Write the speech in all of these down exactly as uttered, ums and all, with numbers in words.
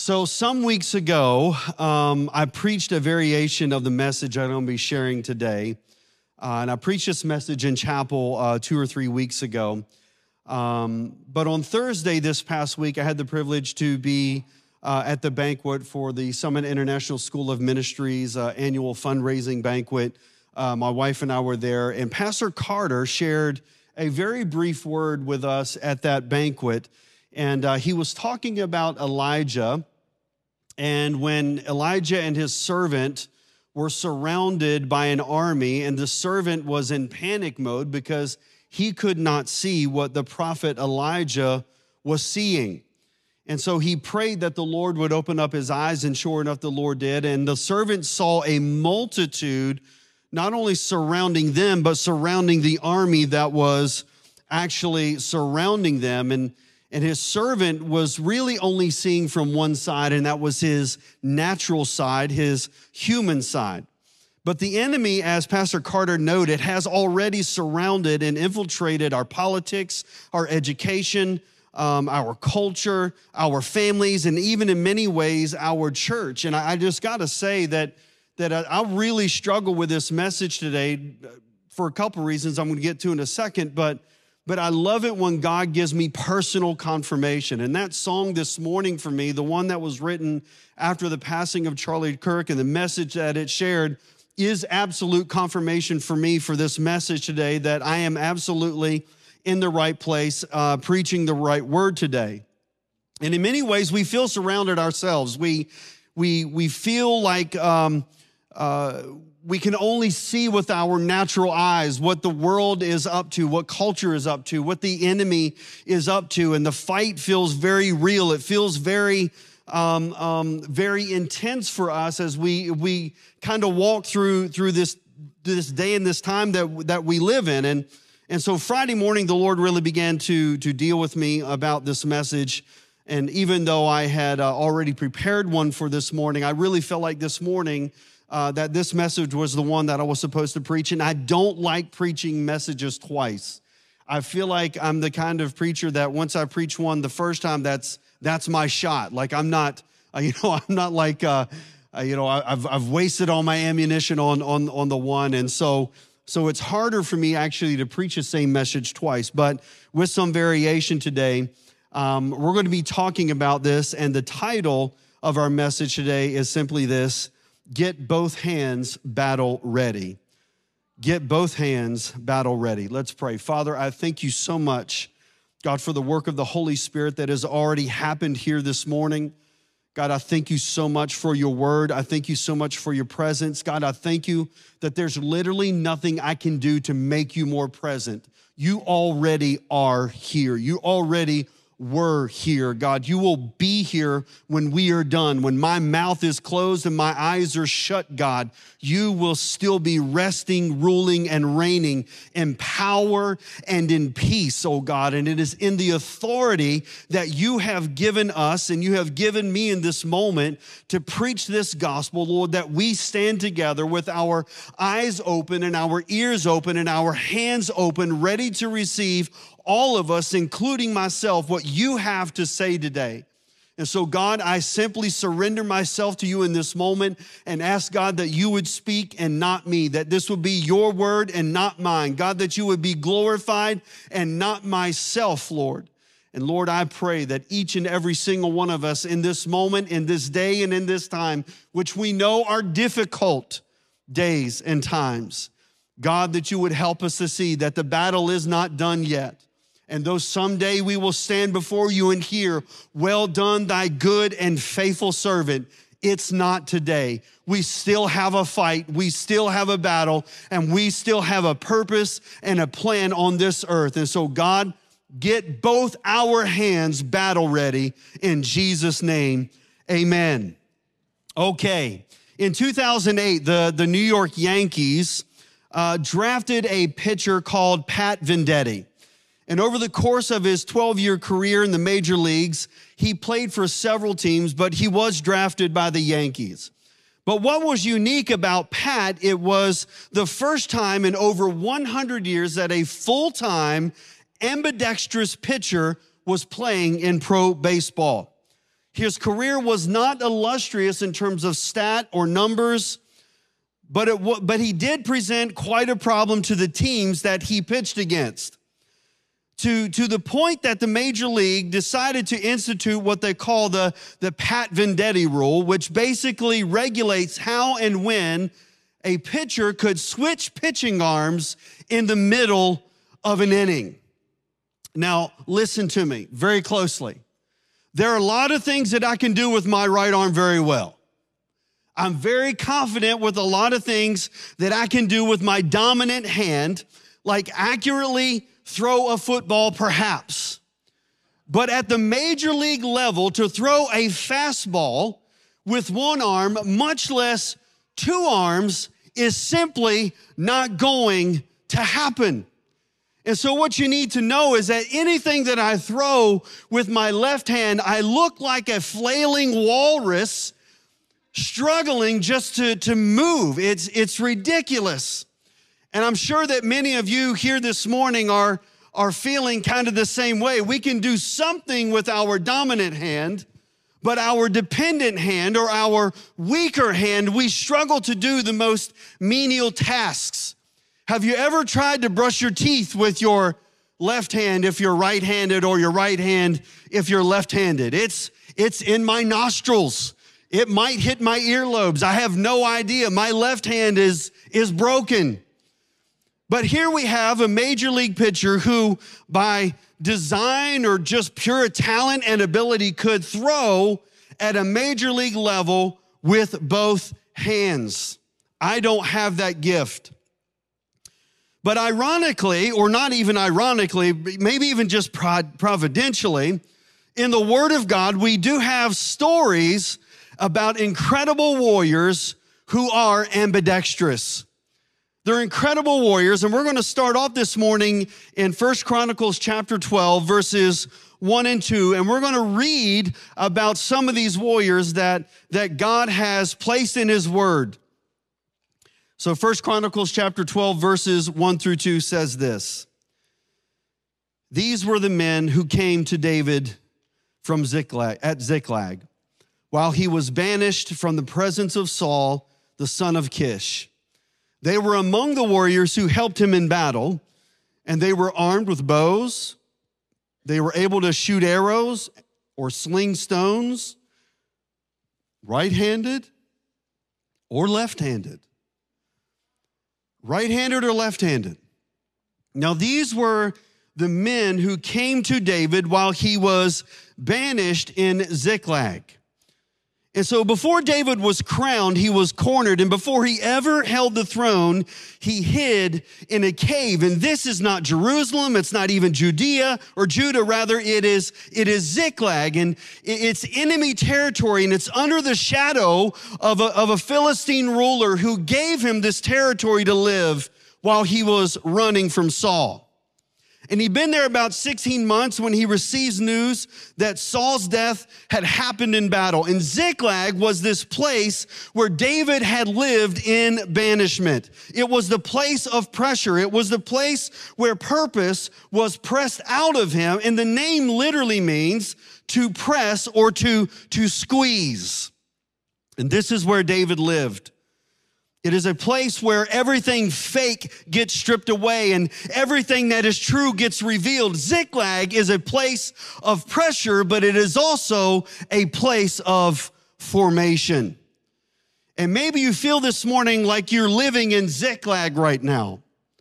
So some weeks ago, um, I preached a variation of the message I'm going to be sharing today. Uh, and I preached this message in chapel uh, two or three weeks ago. Um, but on Thursday this past week, I had the privilege to be uh, at the banquet for the Summit International School of Ministries uh, annual fundraising banquet. Uh, my wife and I were there, and Pastor Carter shared a very brief word with us at that banquet. And uh, he was talking about Elijah, and when Elijah and his servant were surrounded by an army, and the servant was in panic mode because he could not see what the prophet Elijah was seeing. And so he prayed that the Lord would open up his eyes, and sure enough, the Lord did. And the servant saw a multitude not only surrounding them, but surrounding the army that was actually surrounding them. And And his servant was really only seeing from one side, and that was his natural side, his human side. But the enemy, as Pastor Carter noted, has already surrounded and infiltrated our politics, our education, um, our culture, our families, and even in many ways, our church. And I, I just got to say that, that I, I really struggle with this message today for a couple reasons I'm going to get to in a second, but But I love it when God gives me personal confirmation. And that song this morning for me, the one that was written after the passing of Charlie Kirk and the message that it shared, is absolute confirmation for me for this message today that I am absolutely in the right place, uh, preaching the right word today. And in many ways, we feel surrounded ourselves. We, we, we feel like um, uh, we can only see with our natural eyes what the world is up to, what culture is up to, what the enemy is up to. And the fight feels very real. It feels very, um, um, very intense for us as we we kind of walk through through this this day and this time that that we live in. And and so Friday morning, the Lord really began to to deal with me about this message. And even though I had uh, already prepared one for this morning, I really felt like this morning Uh, that this message was the one that I was supposed to preach. And I don't like preaching messages twice. I feel like I'm the kind of preacher that once I preach one the first time, that's that's my shot. Like I'm not, uh, you know, I'm not like, uh, uh, you know, I, I've I've wasted all my ammunition on on on the one, and so so it's harder for me actually to preach the same message twice. But with some variation today, um, we're going to be talking about this, and the title of our message today is simply this: Get both hands battle ready. Get both hands battle ready. Let's pray. Father, I thank you so much, God, for the work of the Holy Spirit that has already happened here this morning. God, I thank you so much for your word. I thank you so much for your presence. God, I thank you that there's literally nothing I can do to make you more present. You already are here. You already were here, God. You will be here when we are done. When my mouth is closed and my eyes are shut, God, you will still be resting, ruling, and reigning in power and in peace, oh God. And it is in the authority that you have given us and you have given me in this moment to preach this gospel, Lord, that we stand together with our eyes open and our ears open and our hands open, ready to receive, all of us, including myself, what you have to say today. And so, God, I simply surrender myself to you in this moment and ask, God, that you would speak and not me, that this would be your word and not mine. God, that you would be glorified and not myself, Lord. And Lord, I pray that each and every single one of us in this moment, in this day, and in this time, which we know are difficult days and times, God, that you would help us to see that the battle is not done yet. And though someday we will stand before you and hear, well done, thy good and faithful servant, it's not today. We still have a fight, we still have a battle, and we still have a purpose and a plan on this earth. And so, God, get both our hands battle ready in Jesus' name, amen. Okay, in two thousand eight, the, the New York Yankees uh, drafted a pitcher called Pat Venditti. And over the course of his twelve-year career in the major leagues, he played for several teams, but he was drafted by the Yankees. But what was unique about Pat, it was the first time in over one hundred years that a full-time ambidextrous pitcher was playing in pro baseball. His career was not illustrious in terms of stat or numbers, but, it, but he did present quite a problem to the teams that he pitched against, to, to the point that the Major League decided to institute what they call the, the Pat Venditti rule, which basically regulates how and when a pitcher could switch pitching arms in the middle of an inning. Now, listen to me very closely. There are a lot of things that I can do with my right arm very well. I'm very confident with a lot of things that I can do with my dominant hand, like accurately throw a football perhaps. But at the major league level, to throw a fastball with one arm, much less two arms, is simply not going to happen. And so what you need to know is that anything that I throw with my left hand, I look like a flailing walrus struggling just to, to move. It's, it's ridiculous. And I'm sure that many of you here this morning are, are feeling kind of the same way. We can do something with our dominant hand, but our dependent hand or our weaker hand, we struggle to do the most menial tasks. Have you ever tried to brush your teeth with your left hand if you're right-handed or your right hand if you're left-handed? It's, it's in my nostrils. It might hit my earlobes. I have no idea. My left hand is, is broken. But here we have a major league pitcher who, by design or just pure talent and ability, could throw at a major league level with both hands. I don't have that gift. But ironically, or not even ironically, maybe even just providentially, in the Word of God, we do have stories about incredible warriors who are ambidextrous. They're incredible warriors, and we're going to start off this morning in First Chronicles chapter twelve, verses one and two, and we're going to read about some of these warriors that, that God has placed in His Word. So First Chronicles chapter twelve, verses one through two says this. These were the men who came to David from Ziklag, at Ziklag, while he was banished from the presence of Saul, the son of Kish. They were among the warriors who helped him in battle, and they were armed with bows. They were able to shoot arrows or sling stones, right-handed or left-handed. Right-handed or left-handed. Now, these were the men who came to David while he was banished in Ziklag. And so before David was crowned, he was cornered. And before he ever held the throne, he hid in a cave. And this is not Jerusalem. It's not even Judea or Judah. Rather, it is, it is Ziklag. And it's enemy territory. And it's under the shadow of a, of a Philistine ruler who gave him this territory to live while he was running from Saul. And he'd been there about sixteen months when he receives news that Saul's death had happened in battle. And Ziklag was this place where David had lived in banishment. It was the place of pressure. It was the place where purpose was pressed out of him. And the name literally means to press or to, to squeeze. And this is where David lived. It is a place where everything fake gets stripped away and everything that is true gets revealed. Ziklag is a place of pressure, but it is also a place of formation. And maybe you feel this morning like you're living in Ziklag right now.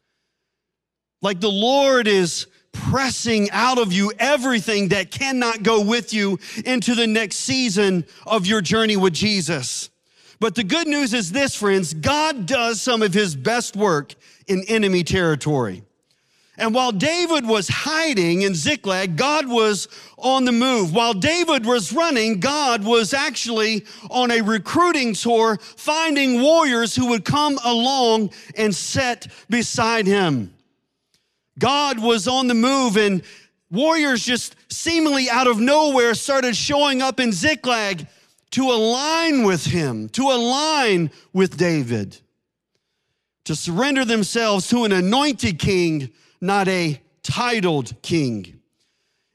Like the Lord is pressing out of you everything that cannot go with you into the next season of your journey with Jesus. But the good news is this, friends, God does some of His best work in enemy territory. And while David was hiding in Ziklag, God was on the move. While David was running, God was actually on a recruiting tour, finding warriors who would come along and sit beside him. God was on the move, and warriors just seemingly out of nowhere started showing up in Ziklag to align with him, to align with David, to surrender themselves to an anointed king, not a titled king.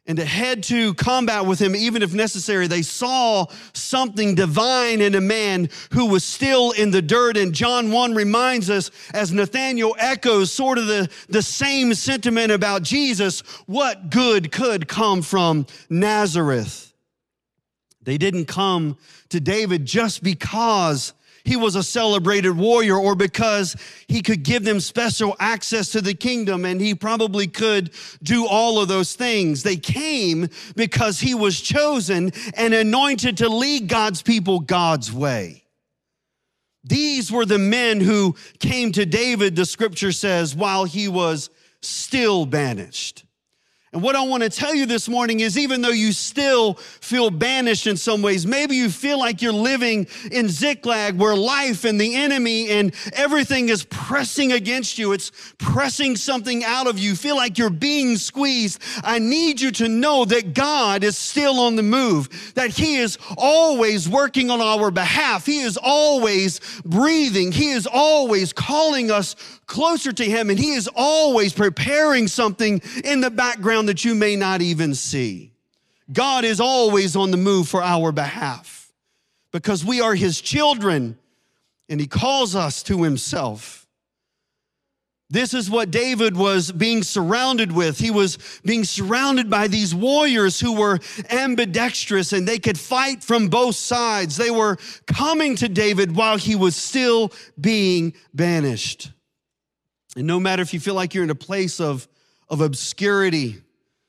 and to head to combat with him, even if necessary. They saw something divine in a man who was still in the dirt. And John one reminds us, as Nathanael echoes sort of the, the same sentiment about Jesus, what good could come from Nazareth? They didn't come to David just because he was a celebrated warrior or because he could give them special access to the kingdom, and he probably could do all of those things. They came because he was chosen and anointed to lead God's people God's way. These were the men who came to David, the scripture says, while he was still banished. And what I want to tell you this morning is, even though you still feel banished in some ways, maybe you feel like you're living in Ziklag, where life and the enemy and everything is pressing against you. It's pressing something out of you. You feel like you're being squeezed. I need you to know that God is still on the move, that he is always working on our behalf. He is always breathing. He is always calling us closer to him, and he is always preparing something in the background that you may not even see. God is always on the move for our behalf because we are his children and he calls us to himself. This is what David was being surrounded with. He was being surrounded by these warriors who were ambidextrous and they could fight from both sides. They were coming to David while he was still being banished. And no matter if you feel like you're in a place of, of obscurity,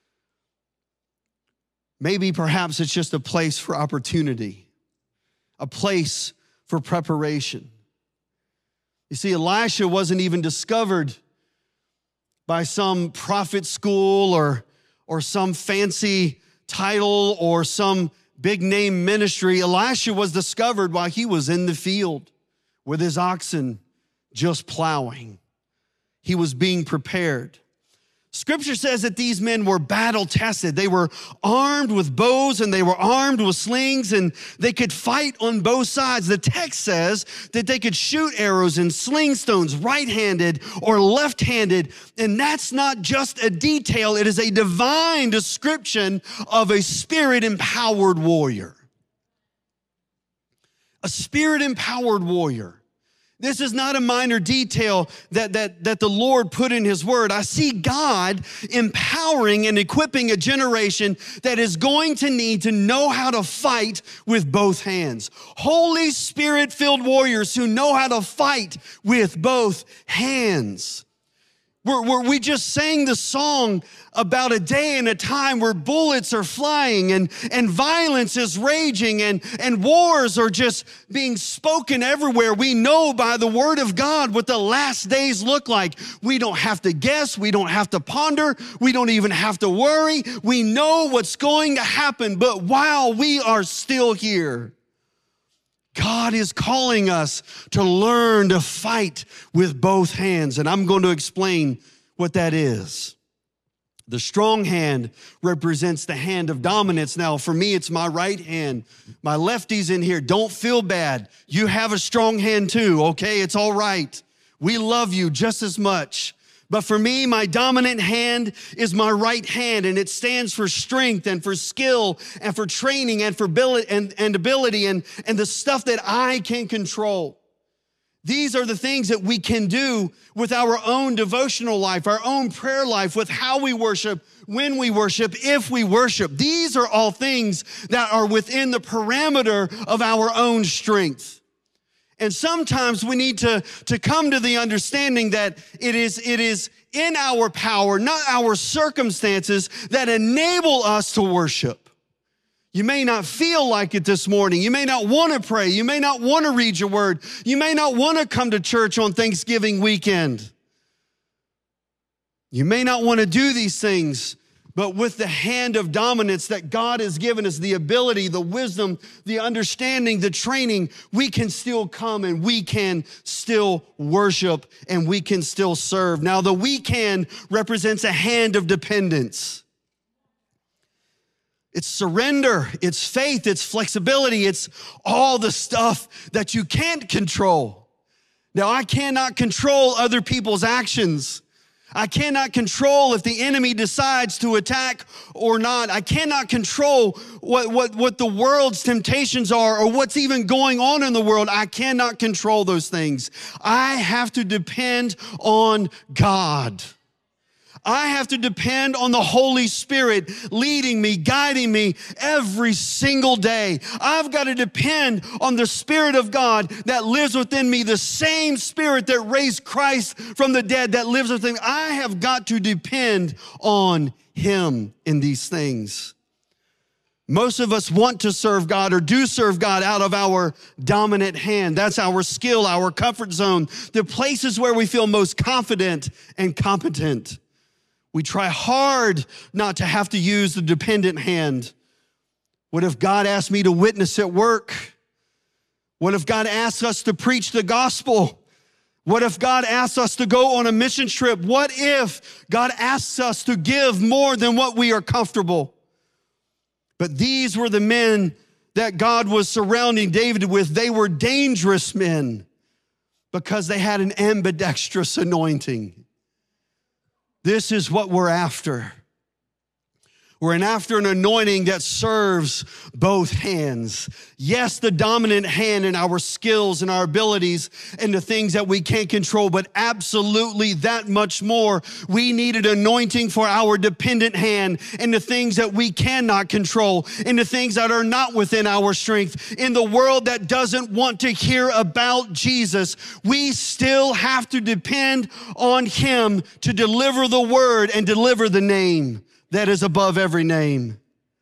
maybe perhaps it's just a place for opportunity, a place for preparation. You see, Elisha wasn't even discovered by some prophet school or, or some fancy title or some big name ministry. Elisha was discovered while he was in the field with his oxen just plowing. He was being prepared. Scripture says that these men were battle tested. They were armed with bows and they were armed with slings and they could fight on both sides. The text says that they could shoot arrows and sling stones right-handed or left-handed. And that's not just a detail. It is a divine description of a spirit-empowered warrior. A spirit-empowered warrior. This is not a minor detail that, that, that the Lord put in his word. I see God empowering and equipping a generation that is going to need to know how to fight with both hands. Holy Spirit-filled warriors who know how to fight with both hands. We're, we're, we just sang the song about a day and a time where bullets are flying and, and violence is raging and, and wars are just being spoken everywhere. We know by the word of God what the last days look like. We don't have to guess. We don't have to ponder. We don't even have to worry. We know what's going to happen. But while we are still here, God is calling us to learn to fight with both hands. And I'm going to explain what that is. The strong hand represents the hand of dominance. Now, for me, it's my right hand. My lefties in here, don't feel bad. You have a strong hand too, okay? It's all right. We love you just as much. But for me, my dominant hand is my right hand, and it stands for strength and for skill and for training and for ability and, and ability and, and the stuff that I can control. These are the things that we can do with our own devotional life, our own prayer life, with how we worship, when we worship, if we worship. These are all things that are within the parameter of our own strength. And sometimes we need to, to come to the understanding that it is, it is in our power, not our circumstances, that enable us to worship. You may not feel like it this morning. You may not want to pray. You may not want to read your word. You may not want to come to church on Thanksgiving weekend. You may not want to do these things, but with the hand of dominance that God has given us, the ability, the wisdom, the understanding, the training, we can still come and we can still worship and we can still serve. Now, the we can represents a hand of dependence. It's surrender, it's faith, it's flexibility, it's all the stuff that you can't control. Now, I cannot control other people's actions. I cannot control if the enemy decides to attack or not. I cannot control what, what, what the world's temptations are or what's even going on in the world. I cannot control those things. I have to depend on God. I have to depend on the Holy Spirit leading me, guiding me every single day. I've got to depend on the Spirit of God that lives within me, the same Spirit that raised Christ from the dead that lives within me. I have got to depend on Him in these things. Most of us want to serve God or do serve God out of our dominant hand. That's our skill, our comfort zone, the places where we feel most confident and competent. We try hard not to have to use the dependent hand. What if God asked me to witness at work? What if God asked us to preach the gospel? What if God asks us to go on a mission trip? What if God asks us to give more than what we are comfortable? But these were the men that God was surrounding David with. They were dangerous men because they had an ambidextrous anointing. This is what we're after. We're after an anointing that serves both hands. Yes, the dominant hand in our skills and our abilities and the things that we can't control, but absolutely that much more. We need an anointing for our dependent hand and the things that we cannot control and the things that are not within our strength. In the world that doesn't want to hear about Jesus, we still have to depend on Him to deliver the word and deliver the name that is above every name.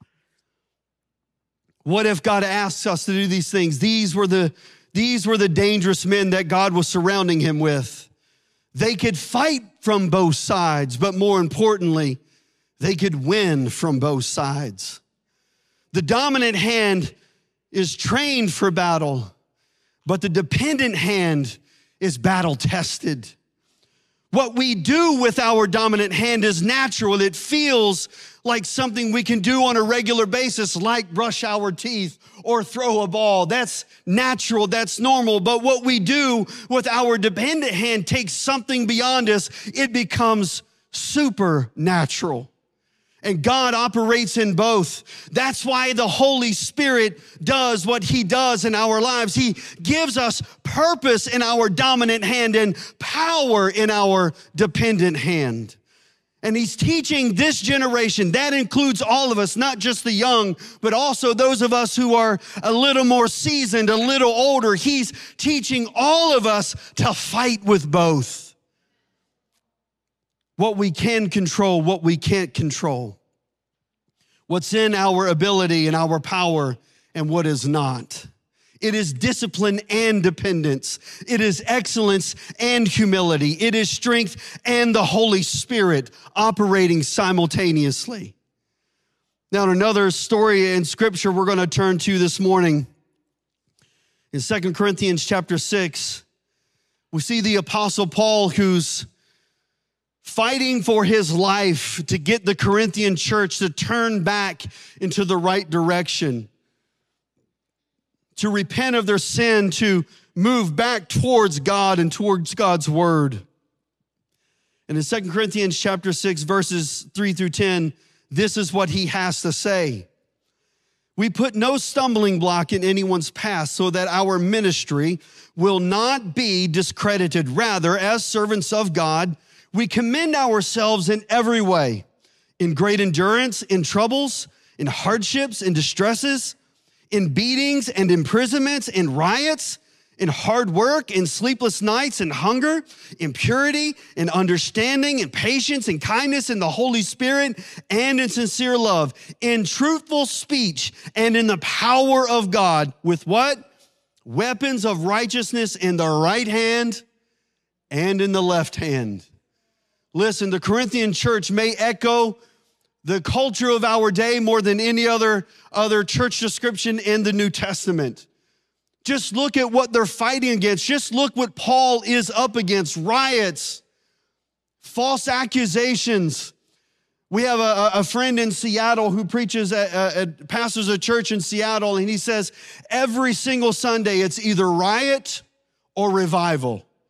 What if God asks us to do these things? These were the, these were the dangerous men that God was surrounding him with. They could fight from both sides, but more importantly, they could win from both sides. The dominant hand is trained for battle, but the dependent hand is battle tested. What we do with our dominant hand is natural. It feels like something we can do on a regular basis, like brush our teeth or throw a ball. That's natural, that's normal. But what we do with our dependent hand takes something beyond us. It becomes supernatural. And God operates in both. That's why the Holy Spirit does what He does in our lives. He gives us purpose in our dominant hand and power in our dependent hand. And He's teaching this generation. That includes all of us, not just the young, but also those of us who are a little more seasoned, a little older. He's teaching all of us to fight with both. What we can control, what we can't control. What's in our ability and our power and what is not. It is discipline and dependence. It is excellence and humility. It is strength and the Holy Spirit operating simultaneously. Now, another story in Scripture we're going to turn to this morning. In Second Corinthians chapter six, we see the Apostle Paul who's fighting for his life to get the Corinthian church to turn back into the right direction, to repent of their sin, to move back towards God and towards God's word. And in Second Corinthians chapter six, verses three through ten, this is what he has to say. We put no stumbling block in anyone's path so that our ministry will not be discredited. Rather, as servants of God, we commend ourselves in every way, in great endurance, in troubles, in hardships, in distresses, in beatings and imprisonments, in riots, in hard work, in sleepless nights, in hunger, in purity, in understanding, in patience, in kindness, in the Holy Spirit, and in sincere love, in truthful speech, and in the power of God, with what? Weapons of righteousness in the right hand and in the left hand. Listen, the Corinthian church may echo the culture of our day more than any other, other church description in the New Testament. Just look at what they're fighting against. Just look what Paul is up against. Riots, false accusations. We have a, a friend in Seattle who preaches, at, at, pastors a church in Seattle, and he says every single Sunday it's either riot or revival.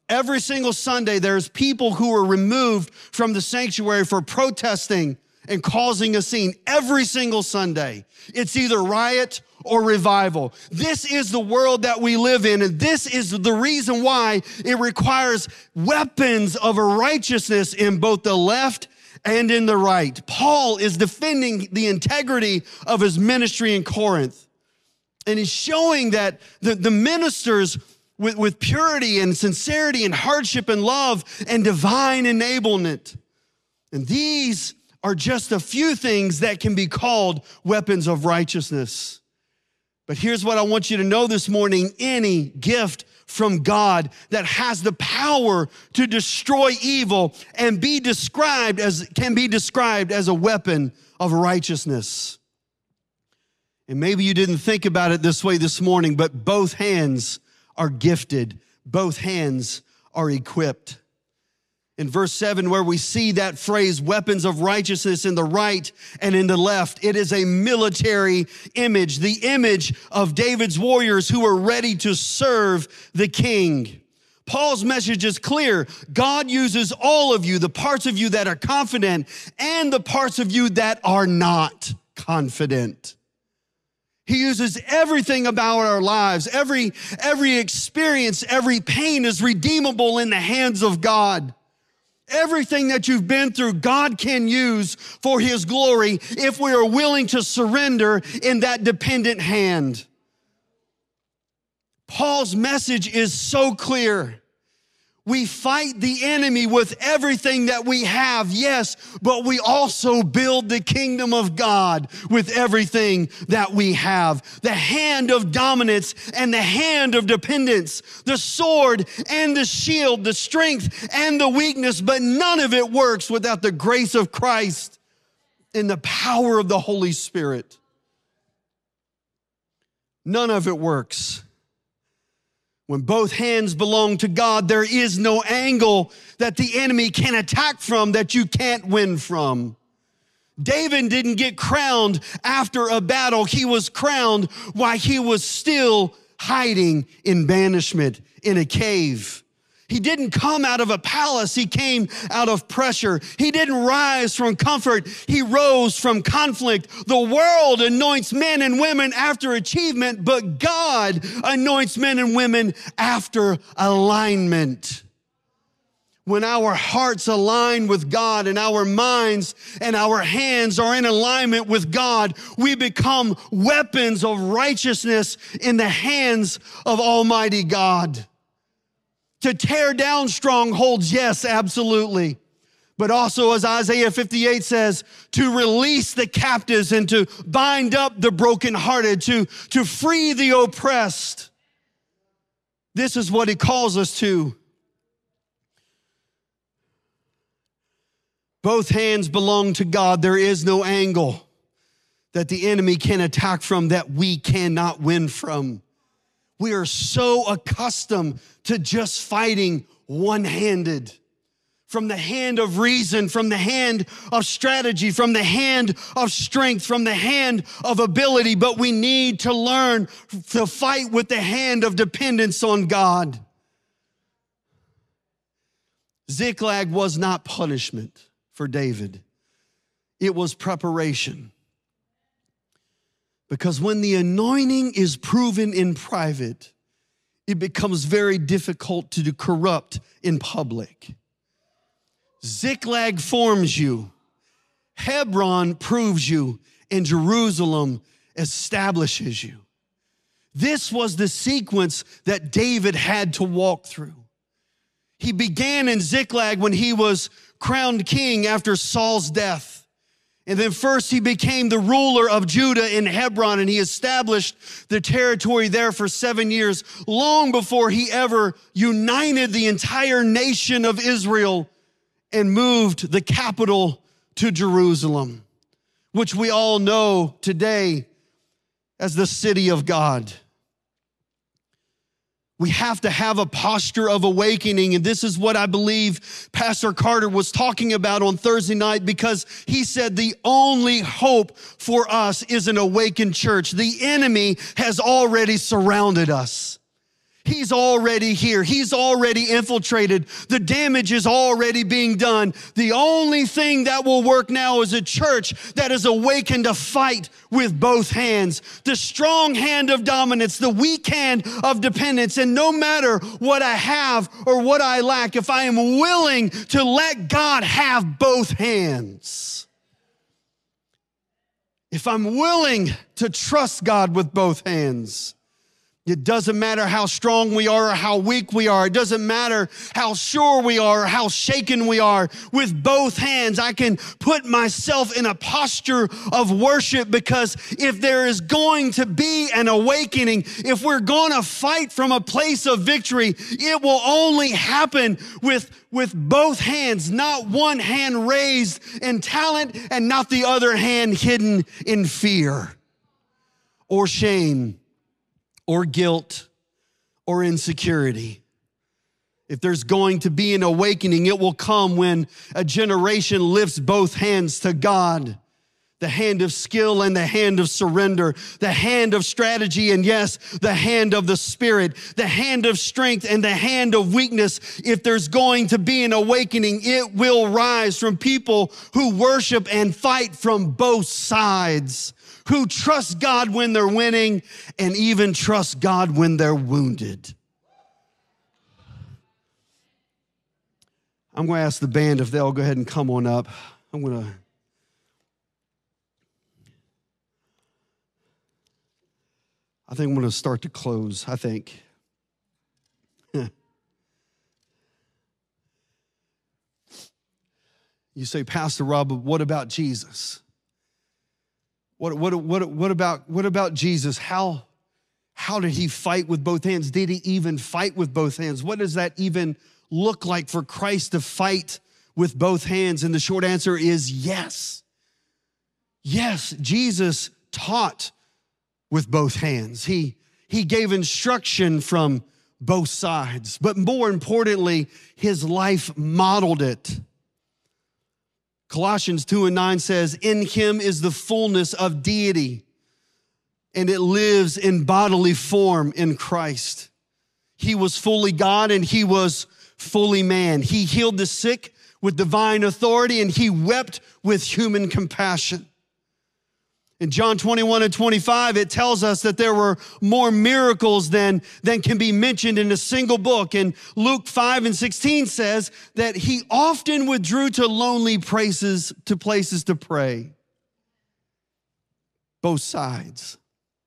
Every single Sunday, there's people who are removed from the sanctuary for protesting and causing a scene. Every single Sunday. It's either riot or revival. This is the world that we live in, and this is the reason why it requires weapons of righteousness in both the left and in the right. Paul is defending the integrity of his ministry in Corinth, and he's showing that the, the ministers With, with purity and sincerity and hardship and love and divine enablement. And these are just a few things that can be called weapons of righteousness. But here's what I want you to know this morning. Any gift from God that has the power to destroy evil and be described as, can be described as a weapon of righteousness. And maybe you didn't think about it this way this morning, but both hands are gifted. Both hands are equipped. In verse seven, where we see that phrase, weapons of righteousness in the right and in the left, it is a military image, the image of David's warriors who are ready to serve the king. Paul's message is clear. God uses all of you, the parts of you that are confident and the parts of you that are not confident. He uses everything about our lives. Every, every experience, every pain is redeemable in the hands of God. Everything that you've been through, God can use for his glory if we are willing to surrender in that dependent hand. Paul's message is so clear. We fight the enemy with everything that we have, yes, but we also build the kingdom of God with everything that we have. The hand of dominance and the hand of dependence, the sword and the shield, the strength and the weakness, but none of it works without the grace of Christ and the power of the Holy Spirit. None of it works. When both hands belong to God, there is no angle that the enemy can attack from that you can't win from. David didn't get crowned after a battle. He was crowned while he was still hiding in banishment in a cave. He didn't come out of a palace. He came out of pressure. He didn't rise from comfort. He rose from conflict. The world anoints men and women after achievement, but God anoints men and women after alignment. When our hearts align with God and our minds and our hands are in alignment with God, we become weapons of righteousness in the hands of Almighty God. To tear down strongholds, yes, absolutely. But also, as Isaiah fifty-eight says, to release the captives and to bind up the brokenhearted, to, to free the oppressed. This is what he calls us to. Both hands belong to God. There is no angle that the enemy can attack from that we cannot win from. We are so accustomed to just fighting one-handed. From the hand of reason, from the hand of strategy, from the hand of strength, from the hand of ability. But we need to learn to fight with the hand of dependence on God. Ziklag was not punishment for David. It was preparation. Because when the anointing is proven in private, it becomes very difficult to corrupt in public. Ziklag forms you, Hebron proves you, and Jerusalem establishes you. This was the sequence that David had to walk through. He began in Ziklag when he was crowned king after Saul's death. And then first he became the ruler of Judah in Hebron, and he established the territory there for seven years, long before he ever united the entire nation of Israel and moved the capital to Jerusalem, which we all know today as the city of God. We have to have a posture of awakening, and this is what I believe Pastor Carter was talking about on Thursday night, because he said the only hope for us is an awakened church. The enemy has already surrounded us. He's already here. He's already infiltrated. The damage is already being done. The only thing that will work now is a church that is awakened to fight with both hands. The strong hand of dominance, the weak hand of dependence. And no matter what I have or what I lack, if I am willing to let God have both hands, if I'm willing to trust God with both hands, it doesn't matter how strong we are or how weak we are. It doesn't matter how sure we are or how shaken we are. With both hands, I can put myself in a posture of worship, because if there is going to be an awakening, if we're going to fight from a place of victory, it will only happen with, with both hands, not one hand raised in talent and not the other hand hidden in fear or shame or guilt, or insecurity. If there's going to be an awakening, it will come when a generation lifts both hands to God. The hand of skill and the hand of surrender, the hand of strategy and yes, the hand of the Spirit, the hand of strength and the hand of weakness. If there's going to be an awakening, it will rise from people who worship and fight from both sides, who trust God when they're winning and even trust God when they're wounded. I'm going to ask the band if they'll go ahead and come on up. I'm going to I think I'm going to start to close, I think. You say, Pastor Rob, what about Jesus? What, what, what, what, about, what about Jesus? How, how did he fight with both hands? Did he even fight with both hands? What does that even look like for Christ to fight with both hands? And the short answer is yes. Yes, Jesus taught with both hands. He, he gave instruction from both sides, but more importantly, his life modeled it. Colossians two and nine says, in him is the fullness of deity, and it lives in bodily form in Christ. He was fully God and he was fully man. He healed the sick with divine authority and he wept with human compassion. In John twenty-one and twenty-five, it tells us that there were more miracles than, than can be mentioned in a single book. And Luke five and sixteen says that he often withdrew to lonely places, to places to pray. Both sides.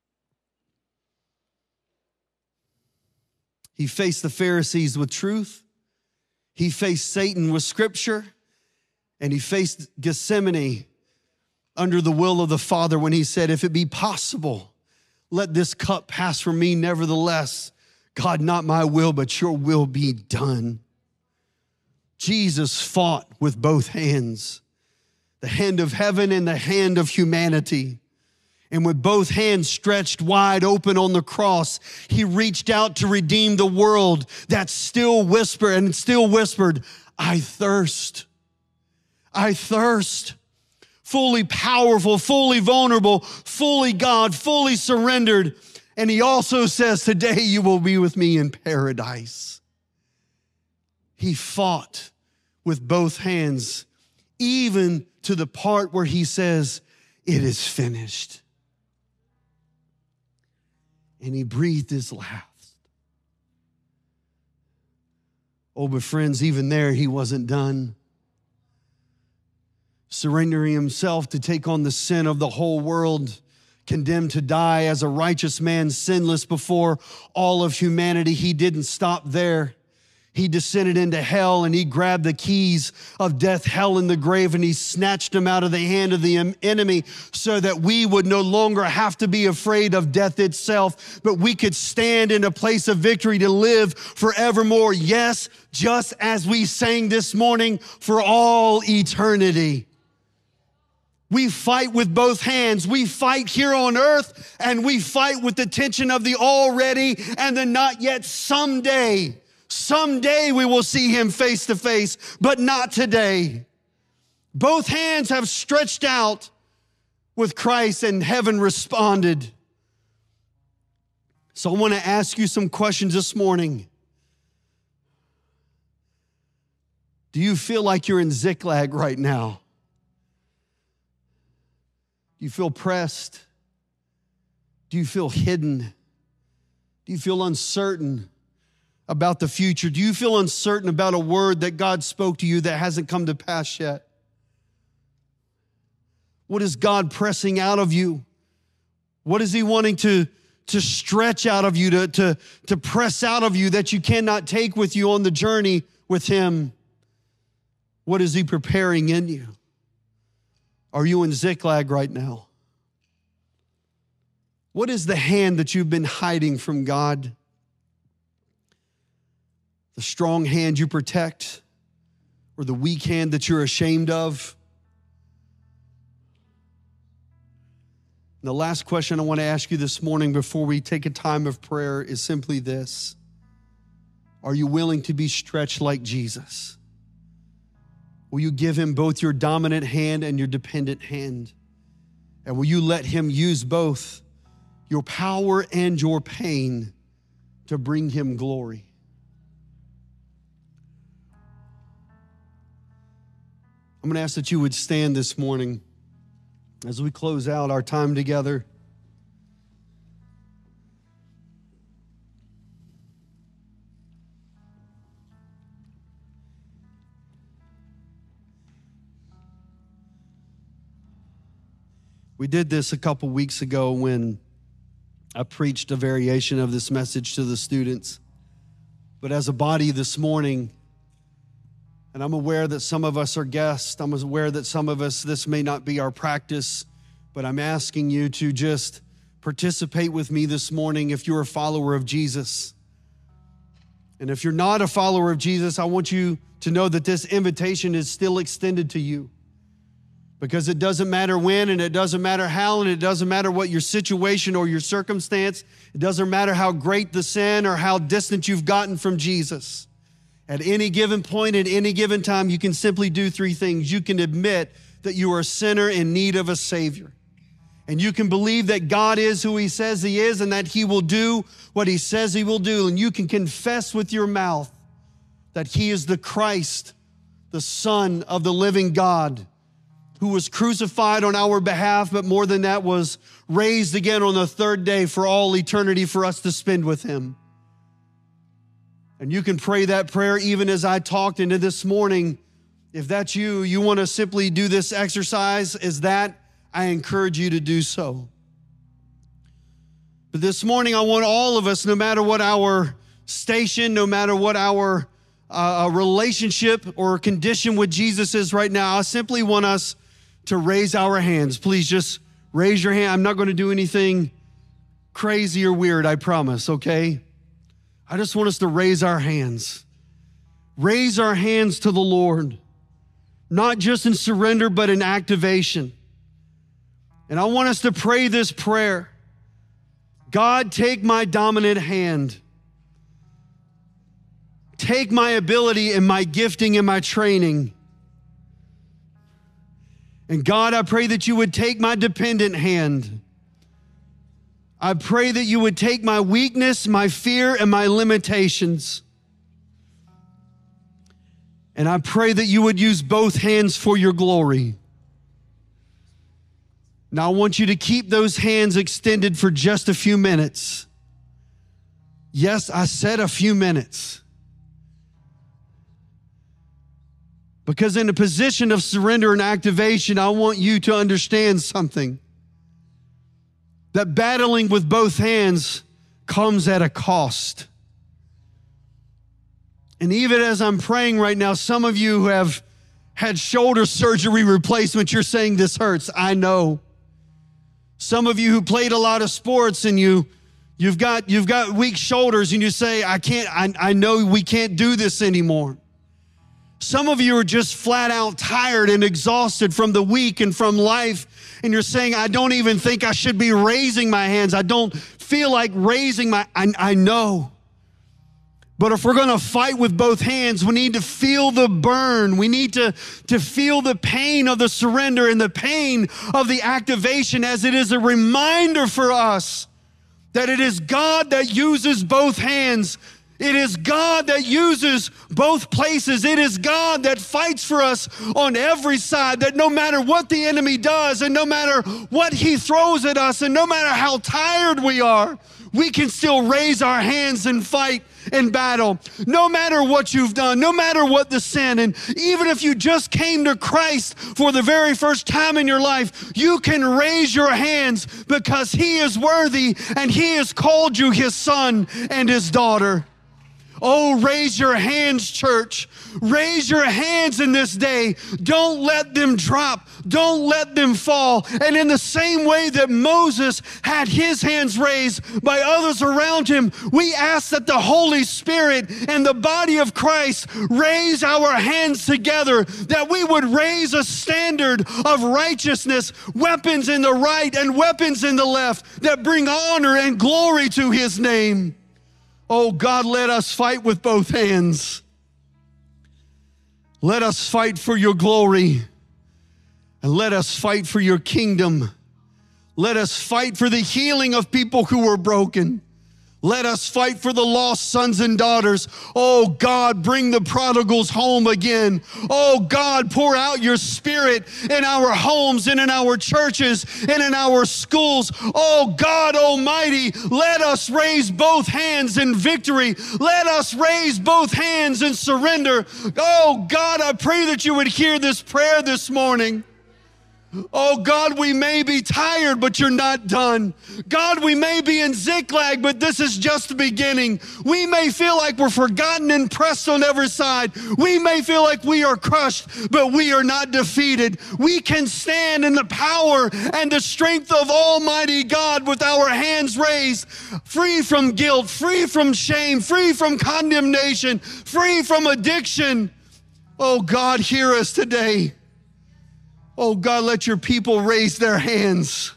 He faced the Pharisees with truth. He faced Satan with scripture. And he faced Gethsemane under the will of the Father when he said, if it be possible, let this cup pass from me. Nevertheless, God, not my will, but your will be done. Jesus fought with both hands, the hand of heaven and the hand of humanity. And with both hands stretched wide open on the cross, he reached out to redeem the world that still whispered and still whispered, I thirst. I thirst. Fully powerful, fully vulnerable, fully God, fully surrendered. And he also says, today you will be with me in paradise. He fought with both hands, even to the part where he says, it is finished. And he breathed his last. Oh, but friends, even there, he wasn't done. Surrendering himself to take on the sin of the whole world, condemned to die as a righteous man, sinless before all of humanity. He didn't stop there. He descended into hell and he grabbed the keys of death, hell, and the grave, and he snatched them out of the hand of the enemy so that we would no longer have to be afraid of death itself, but we could stand in a place of victory to live forevermore. Yes, just as we sang this morning, for all eternity. We fight with both hands. We fight here on earth, and we fight with the tension of the already and the not yet. Someday, someday we will see him face to face, but not today. Both hands have stretched out with Christ, and heaven responded. So I want to ask you some questions this morning. Do you feel like you're in Ziklag right now? Do you feel pressed? Do you feel hidden? Do you feel uncertain about the future? Do you feel uncertain about a word that God spoke to you that hasn't come to pass yet? What is God pressing out of you? What is he wanting to, to stretch out of you, to, to, to press out of you that you cannot take with you on the journey with him? What is he preparing in you? Are you in Ziklag right now? What is the hand that you've been hiding from God? The strong hand you protect, or the weak hand that you're ashamed of? And the last question I want to ask you this morning before we take a time of prayer is simply this. Are you willing to be stretched like Jesus? Will you give him both your dominant hand and your dependent hand? And will you let him use both your power and your pain to bring him glory? I'm going to ask that you would stand this morning as we close out our time together. We did this a couple weeks ago when I preached a variation of this message to the students. But as a body this morning, and I'm aware that some of us are guests, I'm aware that some of us, this may not be our practice, but I'm asking you to just participate with me this morning if you're a follower of Jesus. And if you're not a follower of Jesus, I want you to know that this invitation is still extended to you. Because it doesn't matter when, and it doesn't matter how, and it doesn't matter what your situation or your circumstance. It doesn't matter how great the sin or how distant you've gotten from Jesus. At any given point, at any given time, you can simply do three things. You can admit that you are a sinner in need of a Savior. And you can believe that God is who he says he is and that he will do what he says he will do. And you can confess with your mouth that he is the Christ, the Son of the living God, who was crucified on our behalf, but more than that, was raised again on the third day for all eternity for us to spend with him. And you can pray that prayer even as I talked into this morning. If that's you, you want to simply do this exercise, is that, I encourage you to do so. But this morning, I want all of us, no matter what our station, no matter what our uh, relationship or condition with Jesus is right now, I simply want us to raise our hands. Please just raise your hand. I'm not going to do anything crazy or weird, I promise, okay? I just want us to raise our hands. Raise our hands to the Lord, not just in surrender, but in activation. And I want us to pray this prayer. God, take my dominant hand. Take my ability and my gifting and my training. And God, I pray that you would take my dependent hand. I pray that you would take my weakness, my fear, and my limitations. And I pray that you would use both hands for your glory. Now I want you to keep those hands extended for just a few minutes. Yes, I said a few minutes. Because in a position of surrender and activation, I want you to understand something. That battling with both hands comes at a cost. And even as I'm praying right now, some of you who have had shoulder surgery replacement, you're saying this hurts. I know. Some of you who played a lot of sports and you, you've got, you've got weak shoulders and you say, I can't, I, I know we can't do this anymore. Some of you are just flat out tired and exhausted from the week and from life. And you're saying, I don't even think I should be raising my hands. I don't feel like raising my, I, I know. But if we're going to fight with both hands, we need to feel the burn. We need to, to feel the pain of the surrender and the pain of the activation, as it is a reminder for us that it is God that uses both hands. It is God that uses both places. It is God that fights for us on every side, that no matter what the enemy does and no matter what he throws at us and no matter how tired we are, we can still raise our hands and fight in battle. No matter what you've done, no matter what the sin, and even if you just came to Christ for the very first time in your life, you can raise your hands because he is worthy and he has called you his son and his daughter. Oh, raise your hands, church. Raise your hands in this day. Don't let them drop. Don't let them fall. And in the same way that Moses had his hands raised by others around him, we ask that the Holy Spirit and the body of Christ raise our hands together, that we would raise a standard of righteousness, weapons in the right and weapons in the left that bring honor and glory to his name. Oh God, let us fight with both hands. Let us fight for your glory, and let us fight for your kingdom. Let us fight for the healing of people who are broken. Let us fight for the lost sons and daughters. Oh God, bring the prodigals home again. Oh God, pour out your spirit in our homes and in our churches and in our schools. Oh God Almighty, let us raise both hands in victory. Let us raise both hands in surrender. Oh God, I pray that you would hear this prayer this morning. Oh God, we may be tired, but you're not done. God, we may be in Ziklag, but this is just the beginning. We may feel like we're forgotten and pressed on every side. We may feel like we are crushed, but we are not defeated. We can stand in the power and the strength of Almighty God with our hands raised, free from guilt, free from shame, free from condemnation, free from addiction. Oh God, hear us today. Oh God, let your people raise their hands.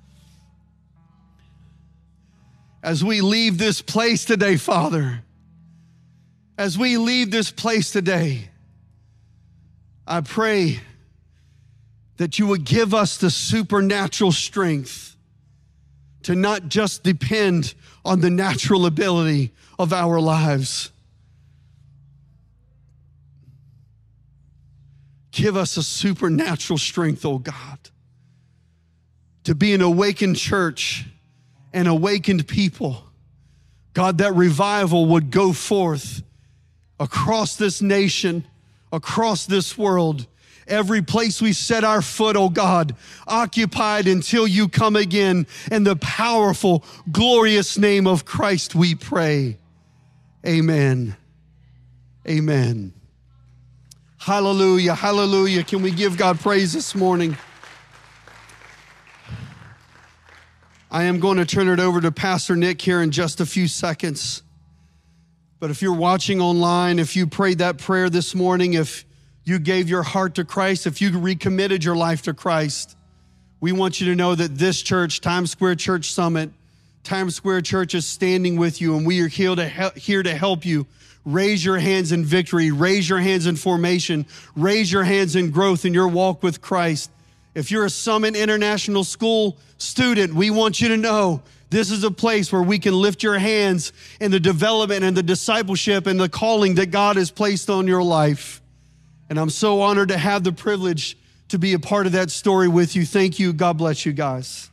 As we leave this place today, Father, as we leave this place today, I pray that you would give us the supernatural strength to not just depend on the natural ability of our lives. Give us a supernatural strength, oh God, to be an awakened church and awakened people. God, that revival would go forth across this nation, across this world, every place we set our foot, oh God, occupied until you come again. In the powerful, glorious name of Christ we pray. Amen. Amen. Hallelujah, hallelujah. Can we give God praise this morning? I am going to turn it over to Pastor Nick here in just a few seconds. But if you're watching online, if you prayed that prayer this morning, if you gave your heart to Christ, if you recommitted your life to Christ, we want you to know that this church, Times Square Church Summit, Times Square Church is standing with you, and we are here to help, here to help you. Raise your hands in victory. Raise your hands in formation. Raise your hands in growth in your walk with Christ. If you're a Summit International School student, we want you to know this is a place where we can lift your hands in the development and the discipleship and the calling that God has placed on your life. And I'm so honored to have the privilege to be a part of that story with you. Thank you. God bless you guys.